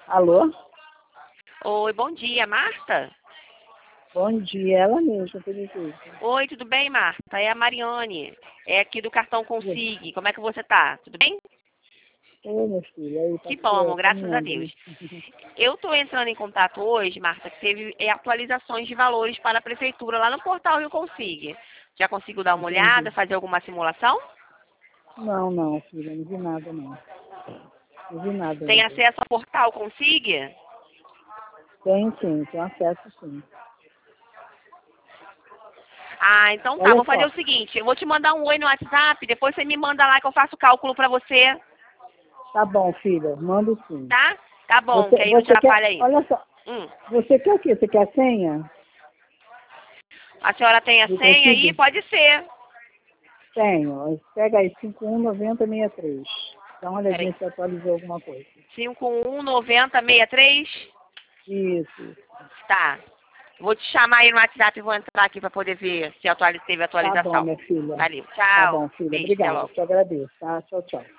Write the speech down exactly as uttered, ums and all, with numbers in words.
Alô? Oi, bom dia, Marta? Bom dia, ela mesma, Felipe. Oi, tudo bem, Marta? É a Mariane. É aqui do cartão Consigue. Como é que você tá? Tudo bem? Oi, meu filho, aí, tá Que bom, tudo amor, graças a caminhando Deus. aí. Eu estou entrando em contato hoje, Marta, que teve é, atualizações de valores para a prefeitura lá no portal Rio Consigue. Já conseguiu dar uma olhada, Entendi. fazer alguma simulação? Não, não, filha, não vi nada, não. Não vi nada Tem ainda. acesso ao portal Consigue? Tem sim, tem acesso sim. Ah, então tá, Olha vou fazer só, o seguinte, eu vou te mandar um oi no WhatsApp, depois você me manda lá que eu faço o cálculo para você, tá bom, filha, mando sim. tá? Tá bom, que Você, aí não você quer, atrapalha aí. olha só, Hum. você quer o quê? Você quer a senha A senhora tem a do senha aí? Consigo? Pode ser. Tenho. Pega aí, cinco um nove zero seis três. Dá uma Peraí. olhadinha se atualizou alguma coisa. cinco um nove zero seis três? Isso, isso. Tá. Vou te chamar aí no WhatsApp e vou entrar aqui para poder ver se atualiz, teve Tá bom, atualização. minha filha. Valeu. Tá Tchau. bom, filha. Beijo, até Obrigada. logo. Te agradeço, tá? Tchau, tchau.